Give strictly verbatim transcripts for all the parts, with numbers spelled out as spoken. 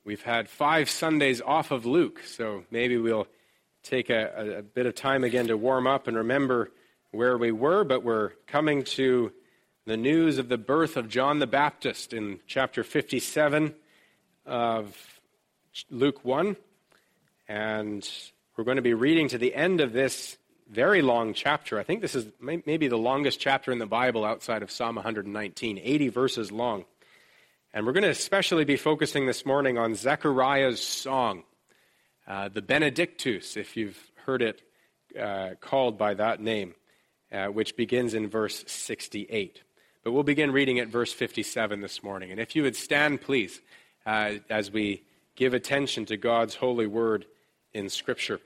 We've had five Sundays off of Luke, so maybe we'll take a, a bit of time again to warm up and remember where we were, but we're coming to the news of the birth of John the Baptist in chapter fifty-seven of Luke one, and we're going to be reading to the end of this very long chapter. I think this is maybe the longest chapter in the Bible outside of Psalm one nineteen, eighty verses long. And we're going to especially be focusing this morning on Zechariah's song, uh, the Benedictus, if you've heard it uh, called by that name, uh, which begins in verse sixty-eight. But we'll begin reading at verse fifty-seven this morning. And if you would stand, please, uh, as we give attention to God's holy word in Scripture.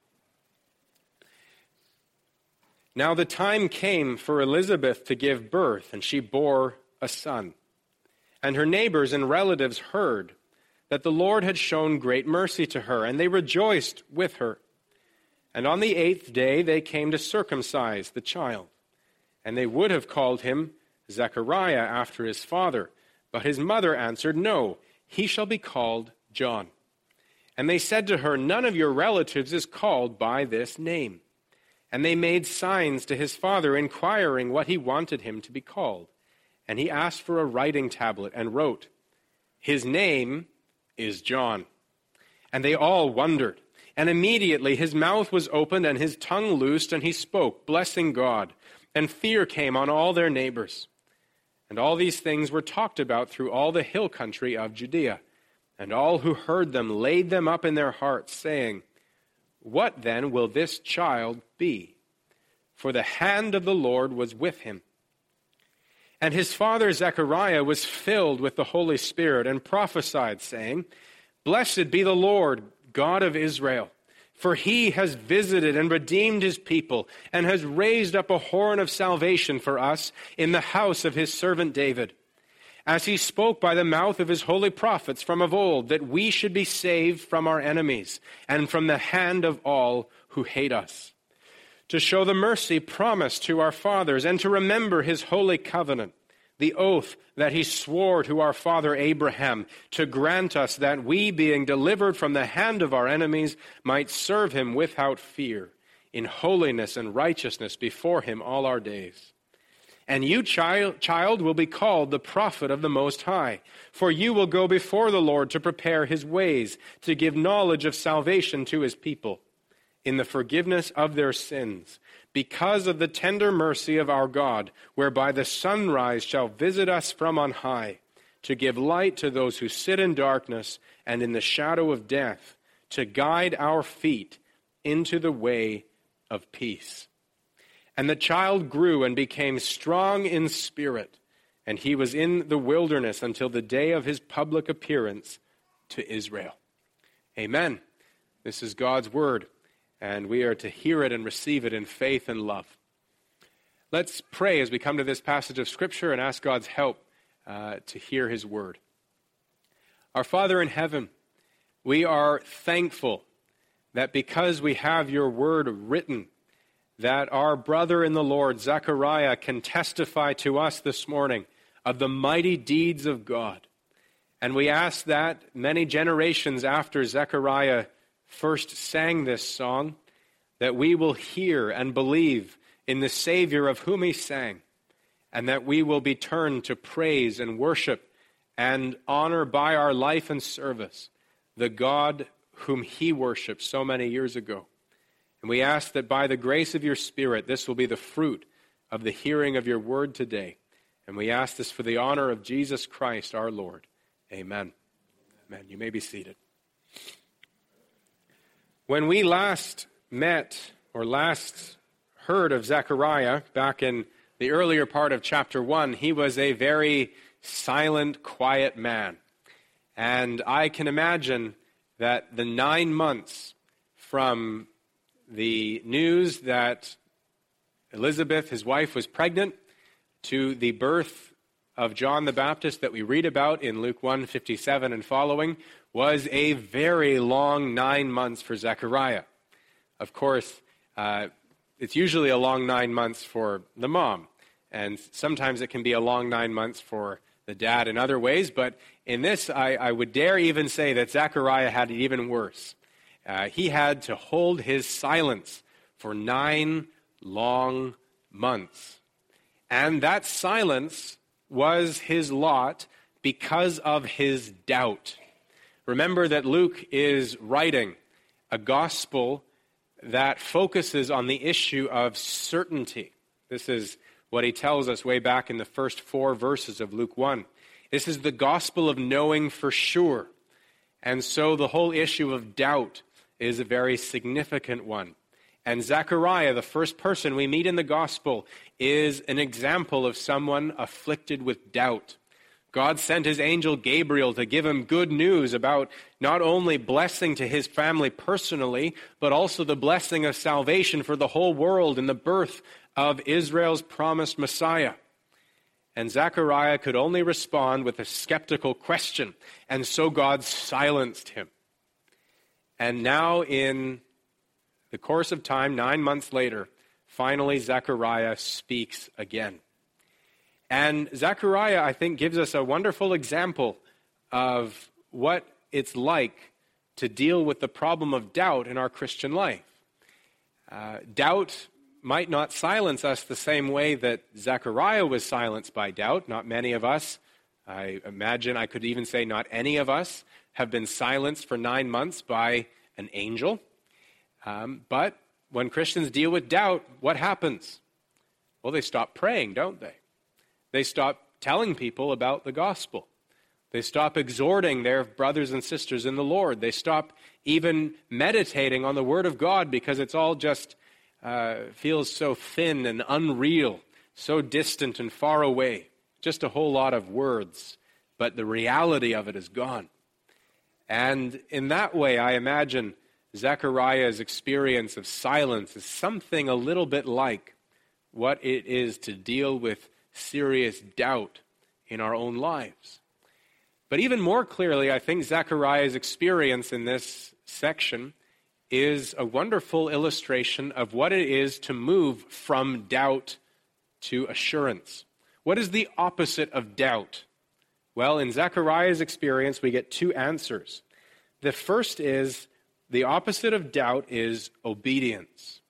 Now the time came for Elizabeth to give birth, and she bore a son. And her neighbors and relatives heard that the Lord had shown great mercy to her, and they rejoiced with her. And on the eighth day they came to circumcise the child. And they would have called him Zechariah after his father. But his mother answered, "No, he shall be called John." And they said to her, "None of your relatives is called by this name." And they made signs to his father, inquiring what he wanted him to be called. And he asked for a writing tablet and wrote, "His name is John." And they all wondered. And immediately his mouth was opened and his tongue loosed, and he spoke, blessing God. And fear came on all their neighbors. And all these things were talked about through all the hill country of Judea. And all who heard them laid them up in their hearts, saying, "What then will this child be? For the hand of the Lord was with him." And his father Zechariah was filled with the Holy Spirit and prophesied, saying, "Blessed be the Lord, God of Israel, for he has visited and redeemed his people, and has raised up a horn of salvation for us in the house of his servant David, as he spoke by the mouth of his holy prophets from of old, that we should be saved from our enemies and from the hand of all who hate us, to show the mercy promised to our fathers, and to remember his holy covenant, the oath that he swore to our father Abraham, to grant us that we, being delivered from the hand of our enemies, might serve him without fear, in holiness and righteousness before him all our days. And you, child, child, will be called the prophet of the Most High, for you will go before the Lord to prepare his ways, to give knowledge of salvation to his people, in the forgiveness of their sins, because of the tender mercy of our God, whereby the sunrise shall visit us from on high, to give light to those who sit in darkness and in the shadow of death, to guide our feet into the way of peace. And the child grew and became strong in spirit, and he was in the wilderness until the day of his public appearance to Israel. Amen. This is God's word, and we are to hear it and receive it in faith and love. Let's pray as we come to this passage of Scripture and ask God's help uh, to hear his word. Our Father in heaven, we are thankful that because we have your word written, that our brother in the Lord, Zechariah, can testify to us this morning of the mighty deeds of God. And we ask that many generations after Zechariah first sang this song, that we will hear and believe in the Savior of whom he sang, and that we will be turned to praise and worship and honor by our life and service the God whom he worshiped so many years ago. And we ask that by the grace of your Spirit, this will be the fruit of the hearing of your word today. And we ask this for the honor of Jesus Christ, our Lord. Amen. Amen. You may be seated. When we last met, or last heard of Zechariah, back in the earlier part of chapter one, he was a very silent, quiet man. And I can imagine that the nine months from the news that Elizabeth, his wife, was pregnant, to the birth of John the Baptist that we read about in Luke one fifty-seven and following, was a very long nine months for Zechariah. Of course, uh, it's usually a long nine months for the mom, and sometimes it can be a long nine months for the dad in other ways, but in this, I, I would dare even say that Zechariah had it even worse. Uh, he had to hold his silence for nine long months. And that silence was his lot because of his doubt. Remember that Luke is writing a gospel that focuses on the issue of certainty. This is what he tells us way back in the first four verses of Luke one. This is the gospel of knowing for sure. And so the whole issue of doubt is a very significant one. And Zechariah, the first person we meet in the gospel, is an example of someone afflicted with doubt. God sent his angel Gabriel to give him good news about not only blessing to his family personally, but also the blessing of salvation for the whole world in the birth of Israel's promised Messiah. And Zechariah could only respond with a skeptical question, and so God silenced him. And now in the course of time, nine months later, finally Zechariah speaks again. And Zechariah, I think, gives us a wonderful example of what it's like to deal with the problem of doubt in our Christian life. Uh, doubt might not silence us the same way that Zechariah was silenced by doubt. Not many of us, I imagine I could even say not any of us, have been silenced for nine months by an angel. Um, but when Christians deal with doubt, what happens? Well, they stop praying, don't they? They stop telling people about the gospel. They stop exhorting their brothers and sisters in the Lord. They stop even meditating on the Word of God because it's all just uh, feels so thin and unreal, so distant and far away. Just a whole lot of words, but the reality of it is gone. And in that way, I imagine Zechariah's experience of silence is something a little bit like what it is to deal with serious doubt in our own lives. But even more clearly, I think Zechariah's experience in this section is a wonderful illustration of what it is to move from doubt to assurance. What is the opposite of doubt? Well, in Zechariah's experience, we get two answers. The first is the opposite of doubt is obedience.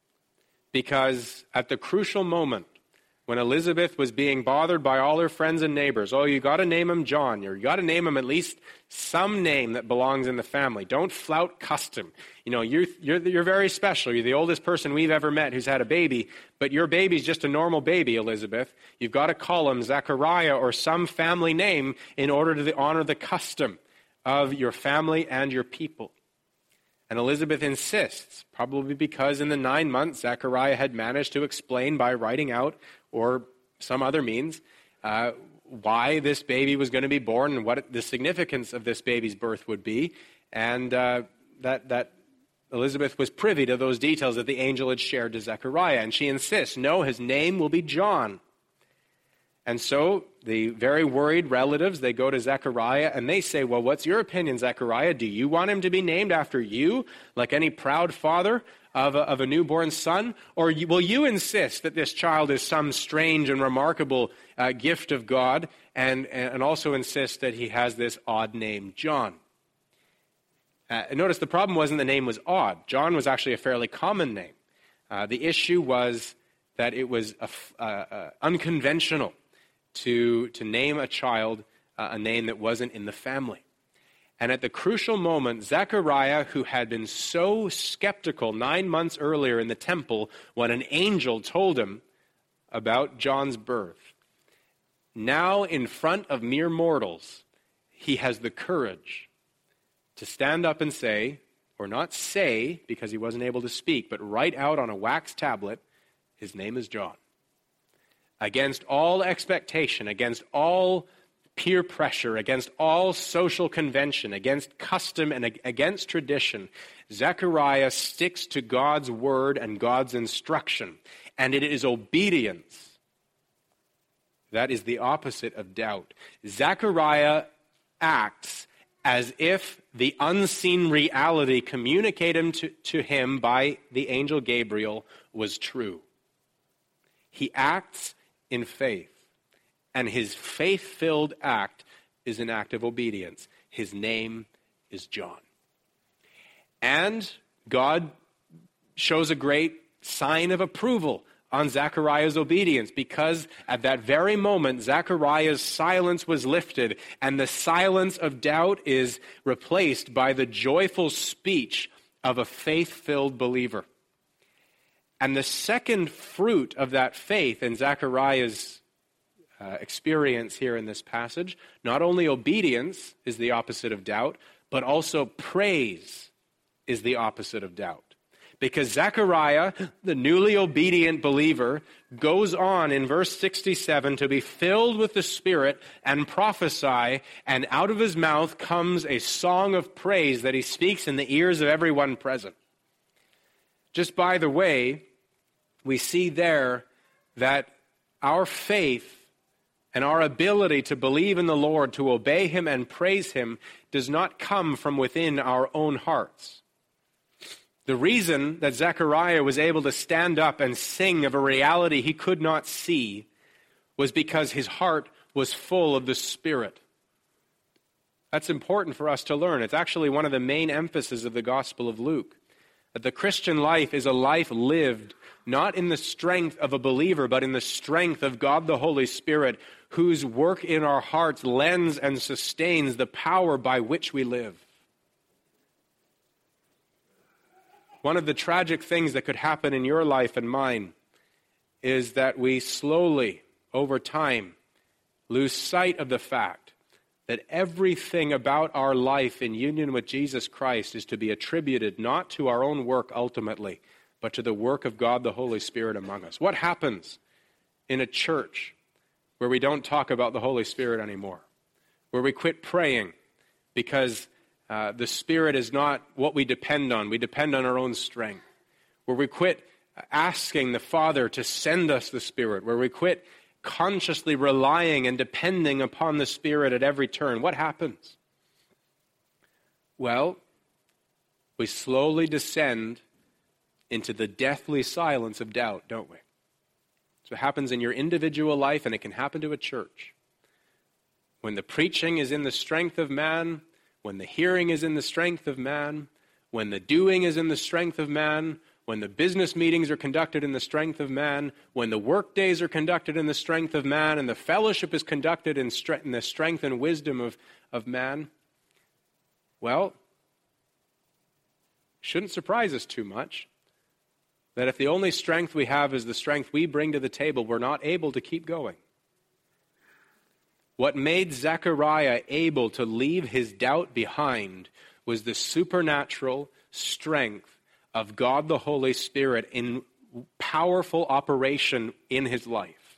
Because at the crucial moment, when Elizabeth was being bothered by all her friends and neighbors, oh, you got to name him John. You got to name him at least some name that belongs in the family. Don't flout custom. You know, you're, you're, you're very special. You're the oldest person we've ever met who's had a baby, but your baby's just a normal baby, Elizabeth. You've got to call him Zechariah or some family name in order to honor the custom of your family and your people. And Elizabeth insists, probably because in the nine months Zechariah had managed to explain by writing out or some other means uh, why this baby was going to be born and what the significance of this baby's birth would be. And uh, that, that Elizabeth was privy to those details that the angel had shared to Zechariah. And she insists, no, his name will be John. And so the very worried relatives, they go to Zechariah and they say, well, what's your opinion, Zechariah? Do you want him to be named after you, like any proud father of a, of a newborn son? Or you, will you insist that this child is some strange and remarkable uh, gift of God and, and also insist that he has this odd name, John? Uh, notice the problem wasn't the name was odd. John was actually a fairly common name. Uh, the issue was that it was a, uh, uh, unconventional to, to name a child uh, a name that wasn't in the family. And at the crucial moment, Zechariah, who had been so skeptical nine months earlier in the temple when an angel told him about John's birth, now in front of mere mortals, he has the courage to stand up and say, or not say, because he wasn't able to speak, but write out on a wax tablet, his name is John. Against all expectation, against all peer pressure, against all social convention, against custom and against tradition, Zechariah sticks to God's word and God's instruction. And it is obedience that is the opposite of doubt. Zechariah acts as if the unseen reality communicated to, to him by the angel Gabriel was true. He acts in faith, and his faith-filled act is an act of obedience. His name is John. And God shows a great sign of approval on Zechariah's obedience, because at that very moment, Zechariah's silence was lifted, and the silence of doubt is replaced by the joyful speech of a faith-filled believer. And the second fruit of that faith in Zechariah's uh, experience here in this passage, not only obedience is the opposite of doubt, but also praise is the opposite of doubt. Because Zechariah, the newly obedient believer, goes on in verse sixty-seven to be filled with the Spirit and prophesy, and out of his mouth comes a song of praise that he speaks in the ears of everyone present. Just by the way, we see there that our faith and our ability to believe in the Lord, to obey him and praise him, does not come from within our own hearts. The reason that Zechariah was able to stand up and sing of a reality he could not see was because his heart was full of the Spirit. That's important for us to learn. It's actually one of the main emphases of the Gospel of Luke, that the Christian life is a life lived not in the strength of a believer, but in the strength of God the Holy Spirit, whose work in our hearts lends and sustains the power by which we live. One of the tragic things that could happen in your life and mine is that we slowly, over time, lose sight of the fact that everything about our life in union with Jesus Christ is to be attributed not to our own work ultimately, but to the work of God the Holy Spirit among us. What happens in a church where we don't talk about the Holy Spirit anymore, where we quit praying because Uh, the Spirit is not what we depend on. We depend on our own strength. Where we quit asking the Father to send us the Spirit. Where we quit consciously relying and depending upon the Spirit at every turn. What happens? Well, we slowly descend into the deathly silence of doubt, don't we? So it happens in your individual life, and it can happen to a church. When the preaching is in the strength of man, when the hearing is in the strength of man, when the doing is in the strength of man, when the business meetings are conducted in the strength of man, when the work days are conducted in the strength of man, and the fellowship is conducted in, stre- in the strength and wisdom of, of man, well, shouldn't surprise us too much that if the only strength we have is the strength we bring to the table, we're not able to keep going. What made Zechariah able to leave his doubt behind was the supernatural strength of God the Holy Spirit in powerful operation in his life.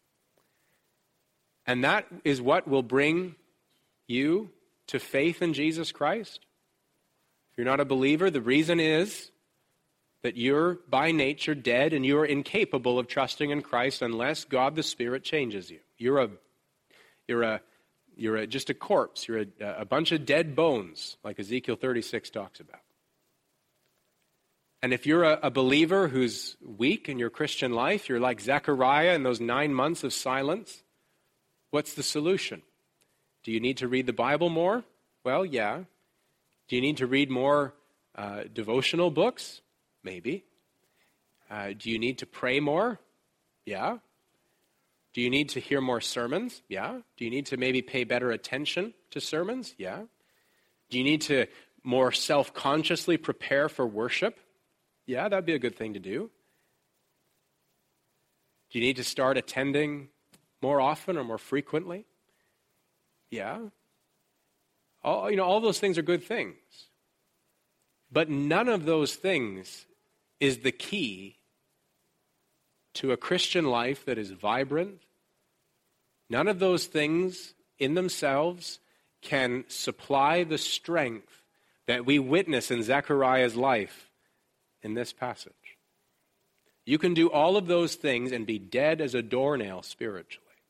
And that is what will bring you to faith in Jesus Christ. If you're not a believer, the reason is that you're by nature dead and you're incapable of trusting in Christ unless God the Spirit changes you. You're a You're a, you're a, just a corpse. You're a, a bunch of dead bones, like Ezekiel thirty-six talks about. And if you're a, a believer who's weak in your Christian life, you're like Zechariah in those nine months of silence, what's the solution? Do you need to read the Bible more? Well, yeah. Do you need to read more uh, devotional books? Maybe. Uh, do you need to pray more? Yeah. Do you need to hear more sermons? Yeah. Do you need to maybe pay better attention to sermons? Yeah. Do you need to more self-consciously prepare for worship? Yeah, that'd be a good thing to do. Do you need to start attending more often or more frequently? Yeah. All, you know, all those things are good things. But none of those things is the key to a Christian life that is vibrant. None of those things in themselves can supply the strength that we witness in Zechariah's life in this passage. You can do all of those things and be dead as a doornail spiritually.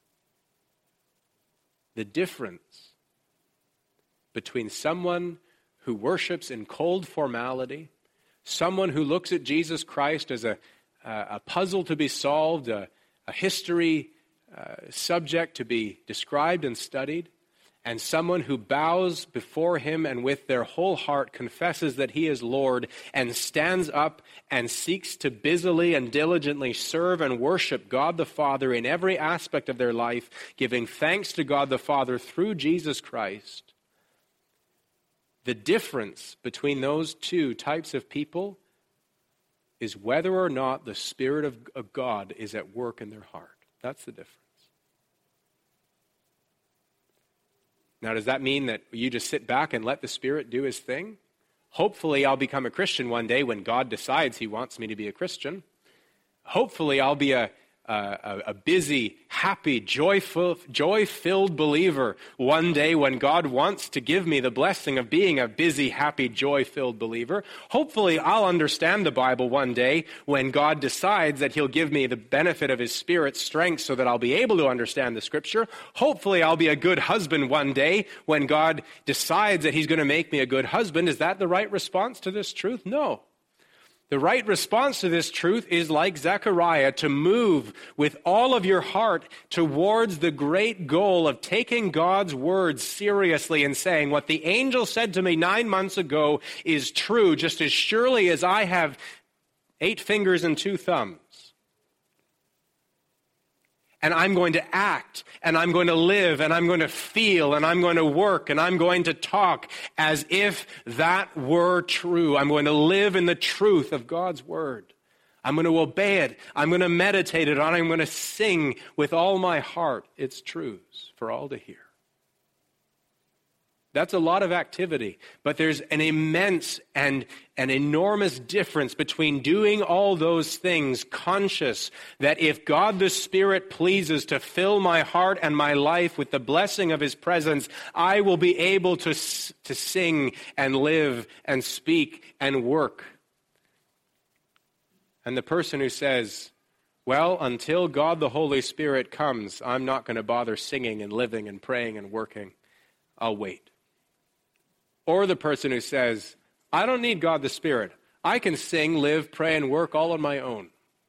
The difference between someone who worships in cold formality, someone who looks at Jesus Christ as a Uh, a puzzle to be solved, a, a history uh, subject to be described and studied, and someone who bows before him and with their whole heart confesses that he is Lord and stands up and seeks to busily and diligently serve and worship God the Father in every aspect of their life, giving thanks to God the Father through Jesus Christ, the difference between those two types of people is whether or not the Spirit of, of God is at work in their heart. That's the difference. Now, does that mean that you just sit back and let the Spirit do his thing? Hopefully, I'll become a Christian one day when God decides he wants me to be a Christian. Hopefully, I'll be a, a, a busy, happy, joyful, joy-filled believer one day when God wants to give me the blessing of being a busy, happy, joy-filled believer. Hopefully, I'll understand the Bible one day when God decides that he'll give me the benefit of his Spirit's strength so that I'll be able to understand the Scripture. Hopefully, I'll be a good husband one day when God decides that he's going to make me a good husband. Is that the right response to this truth? No. The right response to this truth is like Zechariah, to move with all of your heart towards the great goal of taking God's word seriously and saying, what the angel said to me nine months ago is true, just as surely as I have eight fingers and two thumbs. And I'm going to act, and I'm going to live, and I'm going to feel, and I'm going to work, and I'm going to talk as if that were true. I'm going to live in the truth of God's word. I'm going to obey it. I'm going to meditate it on. I'm going to sing with all my heart its truths for all to hear. That's a lot of activity, but there's an immense and an enormous difference between doing all those things conscious that if God the Spirit pleases to fill my heart and my life with the blessing of his presence, I will be able to, to sing and live and speak and work. And the person who says, well, until God the Holy Spirit comes, I'm not going to bother singing and living and praying and working. I'll wait. Or the person who says, I don't need God the Spirit. I can sing, live, pray, and work all on my own.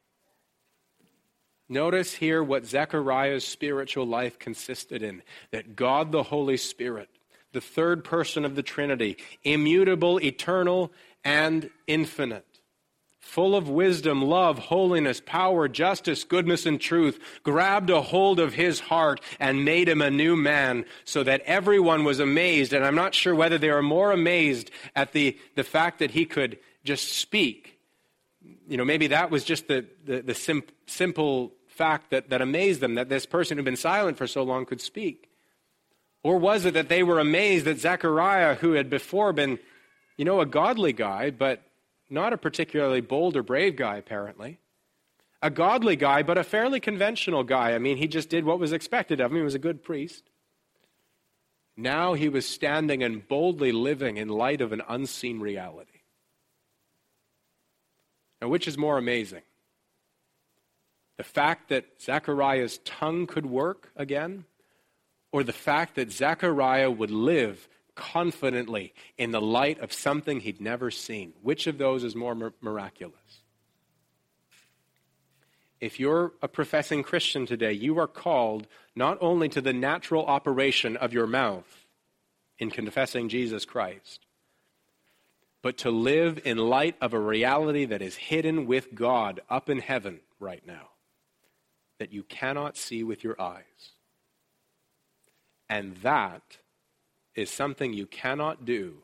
Notice here what Zechariah's spiritual life consisted in, that God the Holy Spirit, the third person of the Trinity, immutable, eternal, and infinite, full of wisdom, love, holiness, power, justice, goodness, and truth, grabbed a hold of his heart and made him a new man so that everyone was amazed. And I'm not sure whether they were more amazed at the, the fact that he could just speak. You know, maybe that was just the, the, the sim, simple fact that, that amazed them, that this person who'd been silent for so long could speak. Or was it that they were amazed that Zechariah, who had before been, you know, a godly guy, but not a particularly bold or brave guy, apparently. A godly guy, but a fairly conventional guy. I mean, he just did what was expected of him. He was a good priest. Now he was standing and boldly living in light of an unseen reality. Now, which is more amazing? The fact that Zechariah's tongue could work again, or the fact that Zechariah would live confidently in the light of something he'd never seen? Which of those is more mir- miraculous? If you're a professing Christian today, you are called not only to the natural operation of your mouth in confessing Jesus Christ, but to live in light of a reality that is hidden with God up in heaven right now, that you cannot see with your eyes. And that is something you cannot do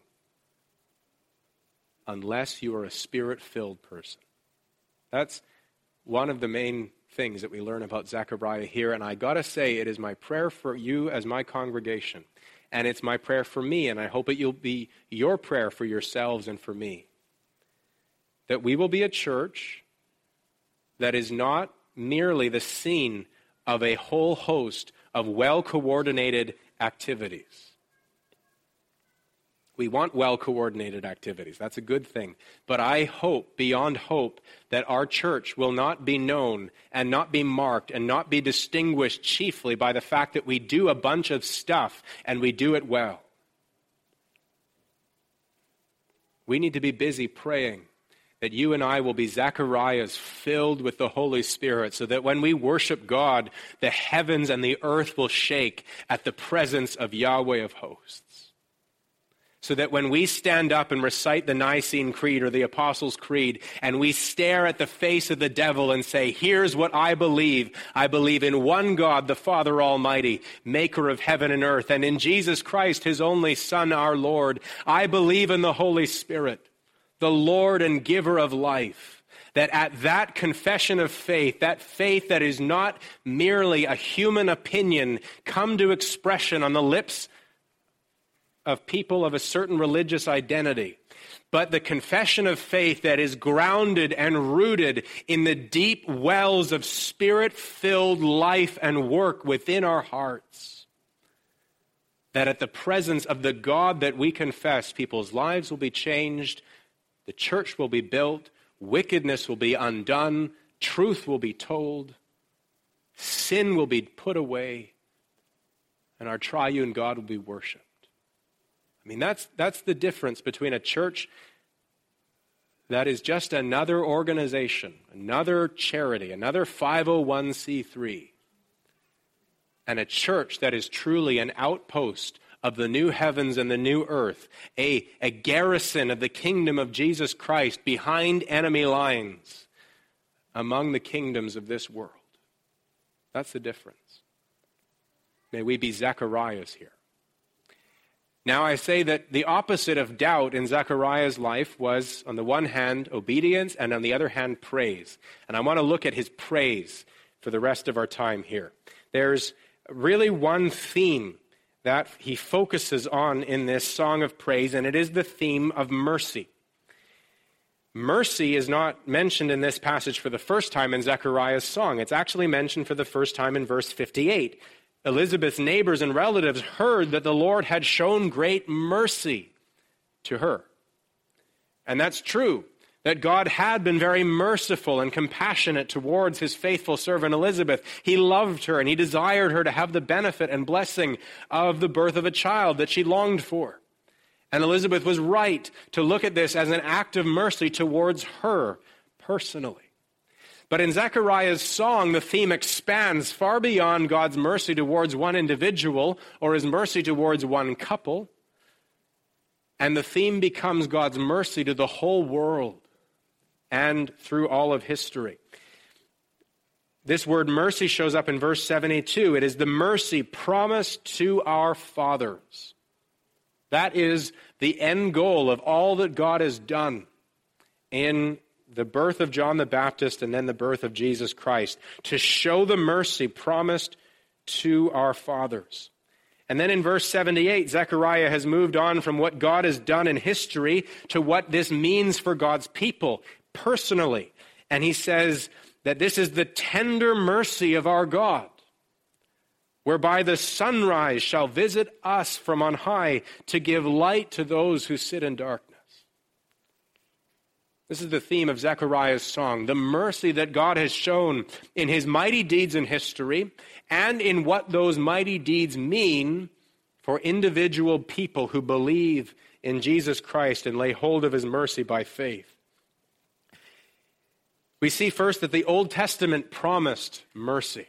unless you are a Spirit-filled person. That's one of the main things that we learn about Zechariah here, and I gotta say, it is my prayer for you as my congregation, and it's my prayer for me, and I hope it will be your prayer for yourselves and for me, that we will be a church that is not merely the scene of a whole host of well-coordinated activities. We want well-coordinated activities. That's a good thing. But I hope, beyond hope, that our church will not be known and not be marked and not be distinguished chiefly by the fact that we do a bunch of stuff and we do it well. We need to be busy praying that you and I will be Zacharias filled with the Holy Spirit, so that when we worship God, the heavens and the earth will shake at the presence of Yahweh of hosts. So that when we stand up and recite the Nicene Creed or the Apostles' Creed, and we stare at the face of the devil and say, here's what I believe. I believe in one God, the Father Almighty, maker of heaven and earth, and in Jesus Christ, his only Son, our Lord. I believe in the Holy Spirit, the Lord and giver of life. That at that confession of faith, that faith that is not merely a human opinion, come to expression on the lips of people of a certain religious identity, but the confession of faith that is grounded and rooted in the deep wells of Spirit-filled life and work within our hearts. That at the presence of the God that we confess, people's lives will be changed, the church will be built, wickedness will be undone, truth will be told, sin will be put away, and our triune God will be worshipped. I mean, that's that's the difference between a church that is just another organization, another charity, another five oh one c three, and a church that is truly an outpost of the new heavens and the new earth, a, a garrison of the kingdom of Jesus Christ behind enemy lines among the kingdoms of this world. That's the difference. May we be Zacharias here. Now I say that the opposite of doubt in Zechariah's life was, on the one hand, obedience, and on the other hand, praise. And I want to look at his praise for the rest of our time here. There's really one theme that he focuses on in this song of praise, and it is the theme of mercy. Mercy is not mentioned in this passage for the first time in Zechariah's song. It's actually mentioned for the first time in verse fifty-eight. Elizabeth's neighbors and relatives heard that the Lord had shown great mercy to her. And that's true, that God had been very merciful and compassionate towards his faithful servant Elizabeth. He loved her and he desired her to have the benefit and blessing of the birth of a child that she longed for. And Elizabeth was right to look at this as an act of mercy towards her personally. But in Zechariah's song, the theme expands far beyond God's mercy towards one individual or his mercy towards one couple. And the theme becomes God's mercy to the whole world and through all of history. This word mercy shows up in verse seventy-two. It is the mercy promised to our fathers. That is the end goal of all that God has done in the birth of John the Baptist and then the birth of Jesus Christ, to show the mercy promised to our fathers. And then in verse seventy-eight, Zechariah has moved on from what God has done in history to what this means for God's people personally. And he says that this is the tender mercy of our God, whereby the sunrise shall visit us from on high to give light to those who sit in darkness. This is the theme of Zechariah's song, the mercy that God has shown in his mighty deeds in history and in what those mighty deeds mean for individual people who believe in Jesus Christ and lay hold of his mercy by faith. We see first that the Old Testament promised mercy.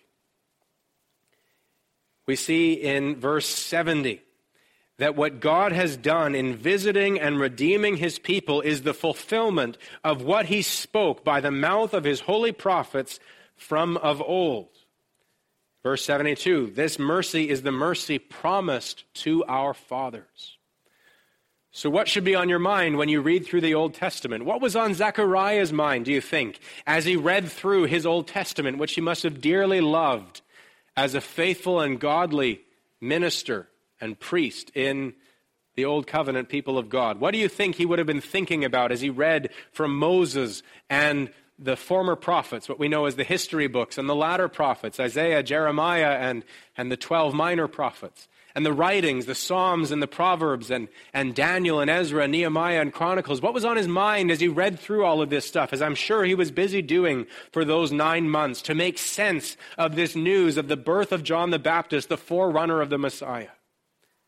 We see in verse seventy that what God has done in visiting and redeeming his people is the fulfillment of what he spoke by the mouth of his holy prophets from of old. Verse seventy-two, this mercy is the mercy promised to our fathers. So what should be on your mind when you read through the Old Testament? What was on Zechariah's mind, do you think, as he read through his Old Testament, which he must have dearly loved as a faithful and godly minister and priest in the Old Covenant people of God? What do you think he would have been thinking about as he read from Moses and the former prophets, what we know as the history books, and the latter prophets, Isaiah, Jeremiah, and, and the twelve minor prophets, and the writings, the Psalms and the Proverbs, and, and Daniel and Ezra and Nehemiah and Chronicles? What was on his mind as he read through all of this stuff, as I'm sure he was busy doing for those nine months to make sense of this news of the birth of John the Baptist, the forerunner of the Messiah?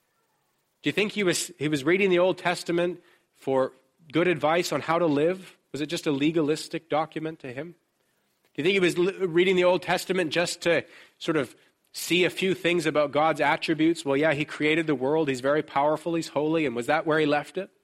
Do you think he was he was reading the Old Testament for good advice on how to live? Was it just a legalistic document to him? Do you think he was reading the Old Testament just to sort of see a few things about God's attributes? Well, yeah, he created the world. He's very powerful. He's holy. And was that where he left it?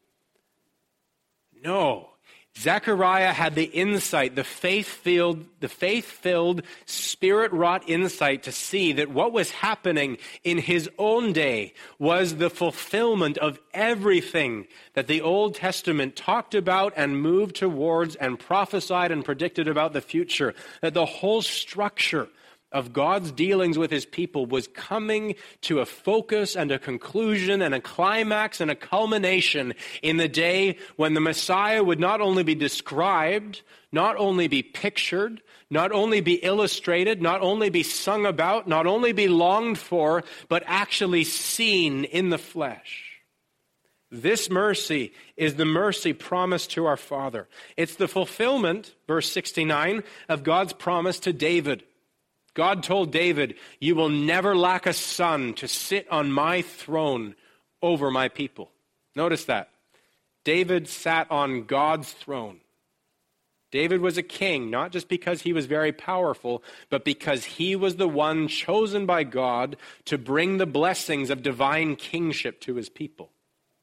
No. Zechariah had the insight, the faith-filled, the faith-filled, spirit-wrought insight to see that what was happening in his own day was the fulfillment of everything that the Old Testament talked about and moved towards and prophesied and predicted about the future. That the whole structure of God's dealings with his people was coming to a focus and a conclusion and a climax and a culmination in the day when the Messiah would not only be described, not only be pictured, not only be illustrated, not only be sung about, not only be longed for, but actually seen in the flesh. This mercy is the mercy promised to our Father. It's the fulfillment, verse sixty-nine, of God's promise to David. God told David, you will never lack a son to sit on my throne over my people. Notice that. David sat on God's throne. David was a king, not just because he was very powerful, but because he was the one chosen by God to bring the blessings of divine kingship to his people.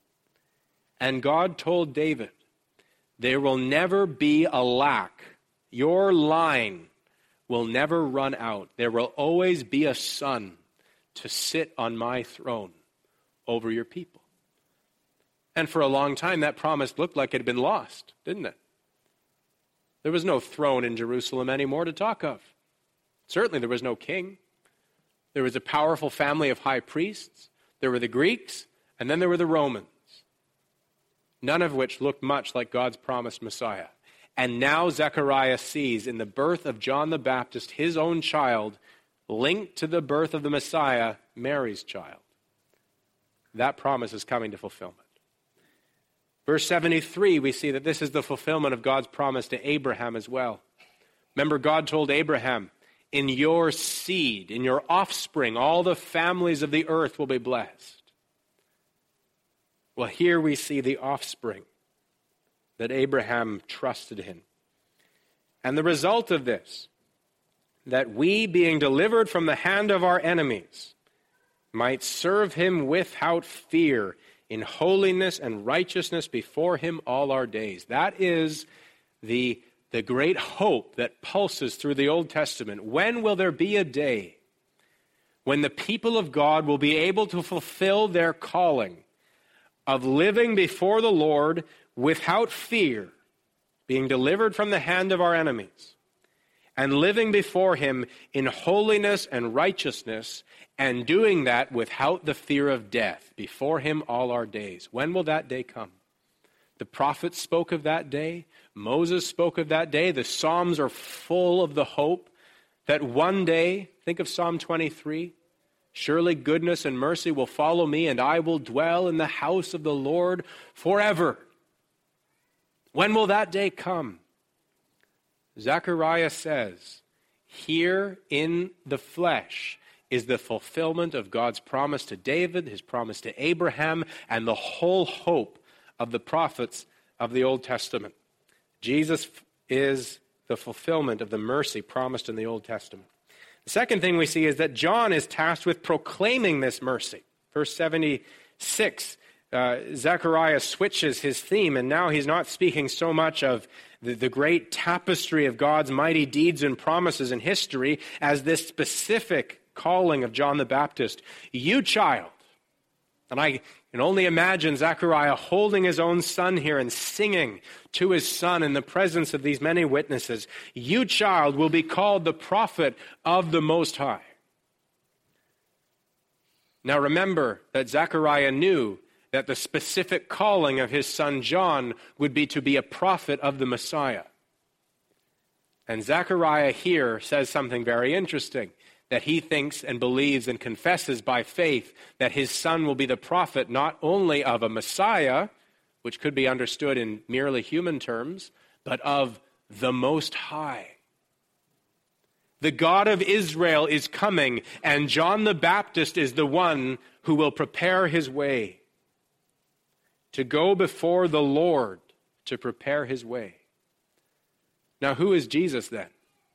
And God told David, there will never be a lack. Your line will never run out. There will always be a son to sit on my throne over your people. And for a long time, that promise looked like it had been lost, didn't it? There was no throne in Jerusalem anymore to talk of. Certainly there was no king. There was a powerful family of high priests. There were the Greeks, and then there were the Romans, none of which looked much like God's promised Messiah. And now Zechariah sees in the birth of John the Baptist, his own child, linked to the birth of the Messiah, Mary's child. That promise is coming to fulfillment. Verse seventy-three, we see that this is the fulfillment of God's promise to Abraham as well. Remember, God told Abraham, in your seed, in your offspring, all the families of the earth will be blessed. Well, here we see the offspring that Abraham trusted in. And the result of this, that we, being delivered from the hand of our enemies, might serve him without fear in holiness and righteousness before him all our days. That is the, the great hope that pulses through the Old Testament. When will there be a day when the people of God will be able to fulfill their calling of living before the Lord without fear, being delivered from the hand of our enemies, and living before him in holiness and righteousness, and doing that without the fear of death, before him all our days? When will that day come? The prophets spoke of that day. Moses spoke of that day. The Psalms are full of the hope that one day, think of Psalm twenty-three, surely goodness and mercy will follow me, and I will dwell in the house of the Lord forever. When will that day come? Zechariah says, here in the flesh is the fulfillment of God's promise to David, his promise to Abraham, and the whole hope of the prophets of the Old Testament. Jesus is the fulfillment of the mercy promised in the Old Testament. The second thing we see is that John is tasked with proclaiming this mercy. Verse seventy-six, uh, Zechariah switches his theme, and now he's not speaking so much of the, the great tapestry of God's mighty deeds and promises in history as this specific calling of John the Baptist. You child, and I can only imagine Zechariah holding his own son here and singing to his son in the presence of these many witnesses. You child will be called the prophet of the Most High. Now remember that Zechariah knew that the specific calling of his son John would be to be a prophet of the Messiah. And Zechariah here says something very interesting, that he thinks and believes and confesses by faith that his son will be the prophet not only of a Messiah, which could be understood in merely human terms, but of the Most High. The God of Israel is coming, and John the Baptist is the one who will prepare his way to go before the Lord to prepare his way. Now, who is Jesus then?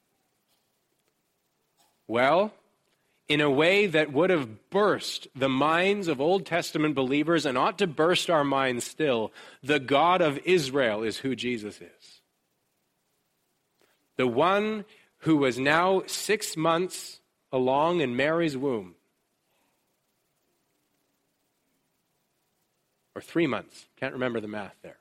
Well, in a way that would have burst the minds of Old Testament believers and ought to burst our minds still, the God of Israel is who Jesus is. The one who was now six months along in Mary's womb. Or three months, can't remember the math there.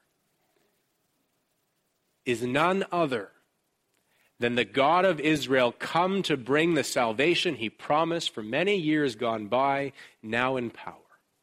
Is none other than the God of Israel come to bring the salvation he promised for many years gone by, now in power.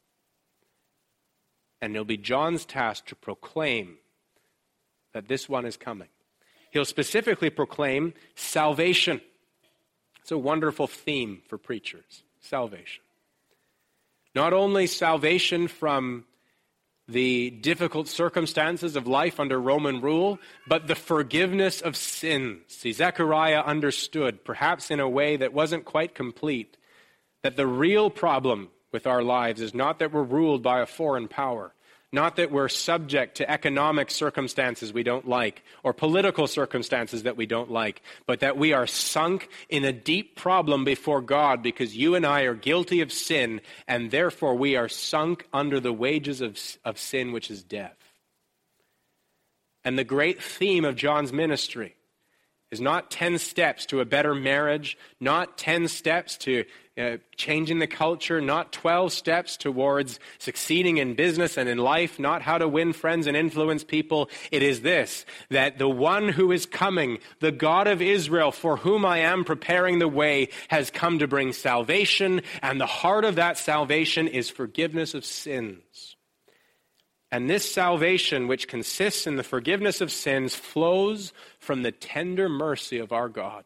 And it'll be John's task to proclaim that this one is coming. He'll specifically proclaim salvation. It's a wonderful theme for preachers, salvation. Not only salvation from the difficult circumstances of life under Roman rule, but the forgiveness of sins. See, Zechariah understood, perhaps in a way that wasn't quite complete, that the real problem with our lives is not that we're ruled by a foreign power, not that we're subject to economic circumstances we don't like, or political circumstances that we don't like, but that we are sunk in a deep problem before God because you and I are guilty of sin, and therefore we are sunk under the wages of, of sin, which is death. And the great theme of John's ministry is not ten steps to a better marriage, not ten steps to uh, changing the culture, not twelve steps towards succeeding in business and in life, not how to win friends and influence people. It is this, that the one who is coming, the God of Israel, for whom I am preparing the way, has come to bring salvation, and the heart of that salvation is forgiveness of sins. And this salvation, which consists in the forgiveness of sins, flows from the tender mercy of our God.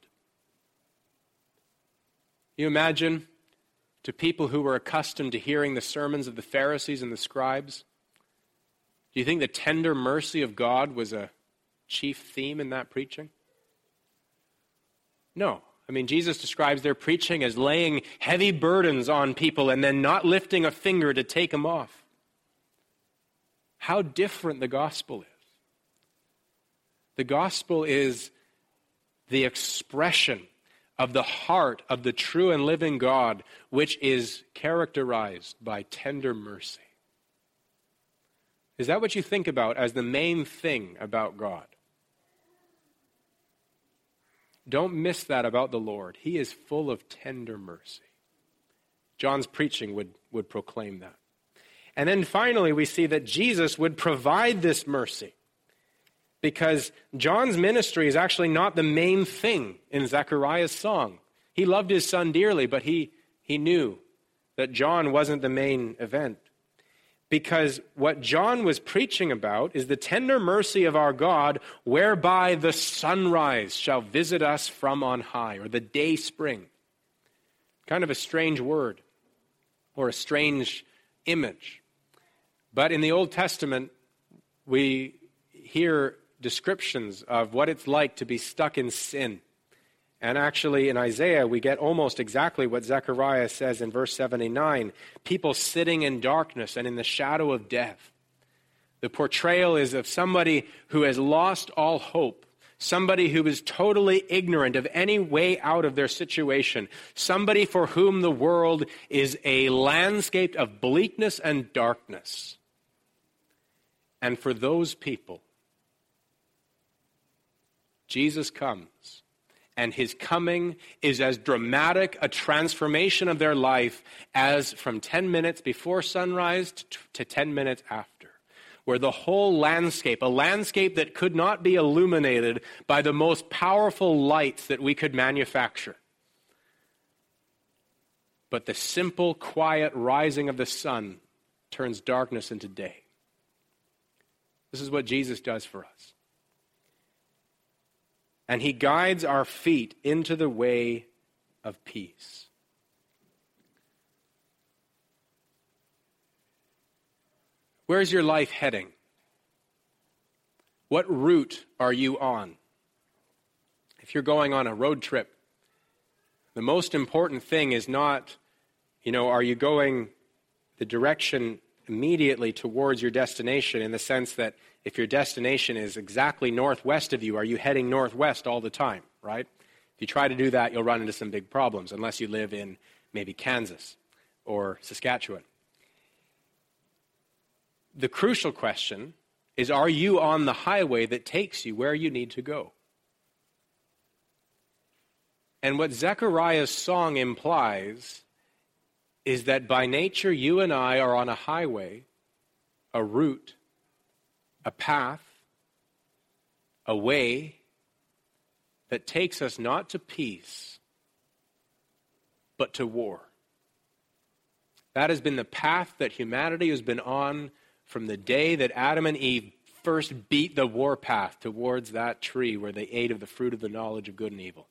You imagine, to people who were accustomed to hearing the sermons of the Pharisees and the scribes, do you think the tender mercy of God was a chief theme in that preaching? No. I mean, Jesus describes their preaching as laying heavy burdens on people and then not lifting a finger to take them off. How different the gospel is. The gospel is the expression of the heart of the true and living God, which is characterized by tender mercy. Is that what you think about as the main thing about God? Don't miss that about the Lord. He is full of tender mercy. John's preaching would, would proclaim that. And then finally, we see that Jesus would provide this mercy, because John's ministry is actually not the main thing in Zechariah's song. He loved his son dearly, but he, he knew that John wasn't the main event. Because what John was preaching about is the tender mercy of our God, whereby the sunrise shall visit us from on high, or the day spring. Kind of a strange word, or a strange image. But in the Old Testament, we hear descriptions of what it's like to be stuck in sin. And actually in Isaiah, we get almost exactly what Zechariah says in verse seventy-nine, people sitting in darkness and in the shadow of death. The portrayal is of somebody who has lost all hope, somebody who is totally ignorant of any way out of their situation, somebody for whom the world is a landscape of bleakness and darkness. And for those people, Jesus comes, and his coming is as dramatic a transformation of their life as from ten minutes before sunrise to, to ten minutes after, where the whole landscape, a landscape that could not be illuminated by the most powerful lights that we could manufacture, but the simple, quiet rising of the sun turns darkness into day. This is what Jesus does for us. And he guides our feet into the way of peace. Where's your life heading? What route are you on? If you're going on a road trip, the most important thing is not, you know, are you going the direction immediately towards your destination, in the sense that if your destination is exactly northwest of you, are you heading northwest all the time, right? If you try to do that, you'll run into some big problems, unless you live in maybe Kansas or Saskatchewan. The crucial question is, are you on the highway that takes you where you need to go? And what Zechariah's song implies is that by nature you and I are on a highway, a route, a path, a way that takes us not to peace, but to war. That has been the path that humanity has been on from the day that Adam and Eve first beat the war path towards that tree where they ate of the fruit of the knowledge of good and evil.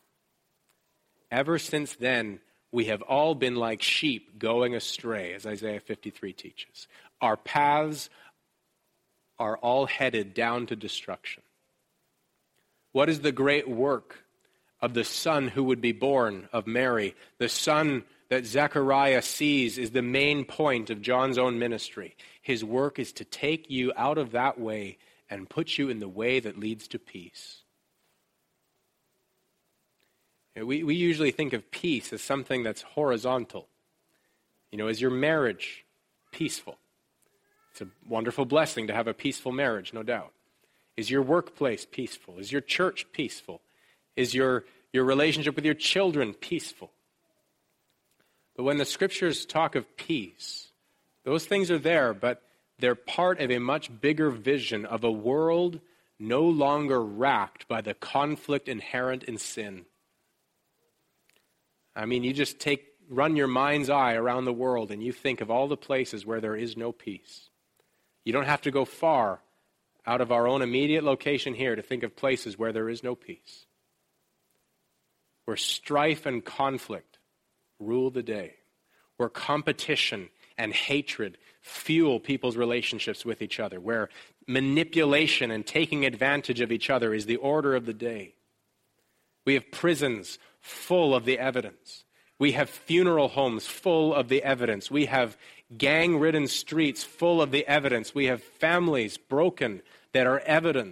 Ever since then, we have all been like sheep going astray, as Isaiah fifty-three teaches. Our paths are all headed down to destruction. What is the great work of the Son who would be born of Mary? The Son that Zechariah sees is the main point of John's own ministry. His work is to take you out of that way and put you in the way that leads to peace. We, we usually think of peace as something that's horizontal. You know, is your marriage peaceful? It's a wonderful blessing to have a peaceful marriage, no doubt. Is your workplace peaceful? Is your church peaceful? Is your, your relationship with your children peaceful? But when the scriptures talk of peace, those things are there, but they're part of a much bigger vision of a world no longer racked by the conflict inherent in sin. I mean, you just take, run your mind's eye around the world and you think of all the places where there is no peace. You don't have to go far out of our own immediate location here to think of places where there is no peace, where strife and conflict rule the day, where competition and hatred fuel people's relationships with each other, where manipulation and taking advantage of each other is the order of the day. We have prisons full of the evidence. We have funeral homes full of the evidence. We have gang-ridden streets full of the evidence. We have families broken that are evidence.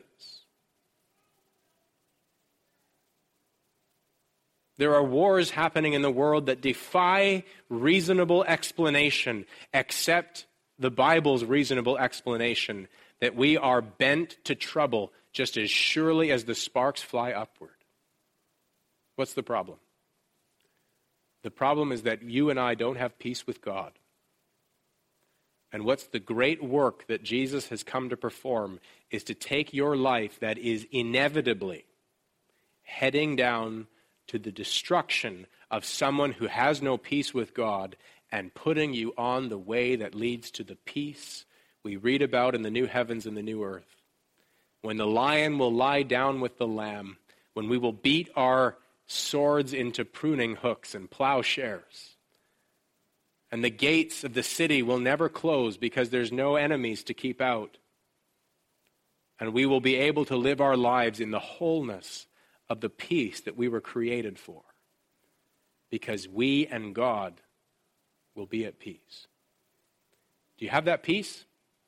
There are wars happening in the world that defy reasonable explanation, except the Bible's reasonable explanation that we are bent to trouble just as surely as the sparks fly upward. What's the problem? The problem is that you and I don't have peace with God. And what's the great work that Jesus has come to perform is to take your life that is inevitably heading down to the destruction of someone who has no peace with God and putting you on the way that leads to the peace we read about in the new heavens and the new earth. When the lion will lie down with the lamb, when we will beat our swords into pruning hooks and plowshares, and the gates of the city will never close because there's no enemies to keep out, and we will be able to live our lives in the wholeness of the peace that we were created for, because we and God will be at peace. Do you have that peace?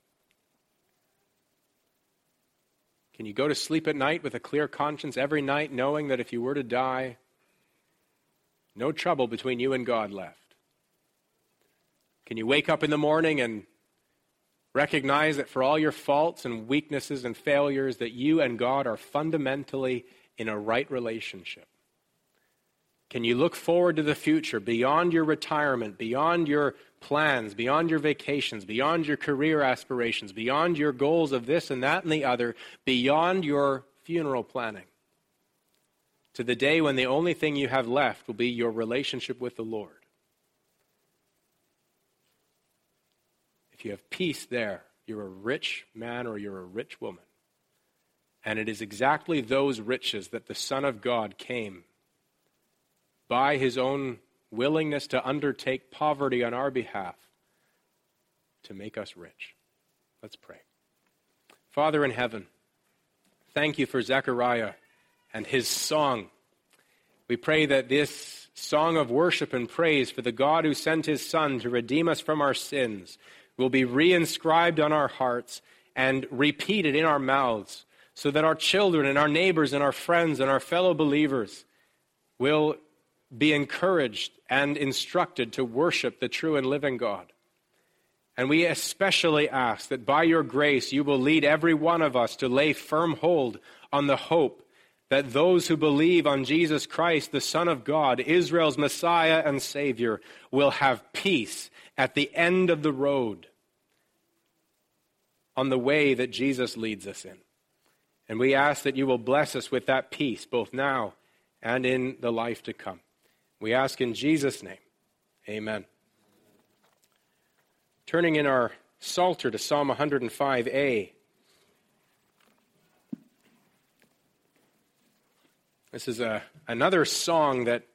Can you go to sleep at night with a clear conscience every night, knowing that if you were to die, no trouble between you and God left? Can you wake up in the morning and recognize that for all your faults and weaknesses and failures, that you and God are fundamentally in a right relationship? Can you look forward to the future, beyond your retirement, beyond your plans, beyond your vacations, beyond your career aspirations, beyond your goals of this and that and the other, beyond your funeral planning, to the day when the only thing you have left will be your relationship with the Lord? If you have peace there, you're a rich man or you're a rich woman. And it is exactly those riches that the Son of God came by his own willingness to undertake poverty on our behalf to make us rich. Let's pray. Father in heaven, thank you for Zechariah and his song. We pray that this song of worship and praise for the God who sent his Son to redeem us from our sins will be reinscribed on our hearts and repeated in our mouths, so that our children and our neighbors and our friends and our fellow believers will be encouraged and instructed to worship the true and living God. And we especially ask that by your grace you will lead every one of us to lay firm hold on the hope that those who believe on Jesus Christ, the Son of God, Israel's Messiah and Savior, will have peace at the end of the road on the way that Jesus leads us in. And we ask that you will bless us with that peace, both now and in the life to come. We ask in Jesus' name, amen. Turning in our Psalter to Psalm one hundred five A. This is a, another song that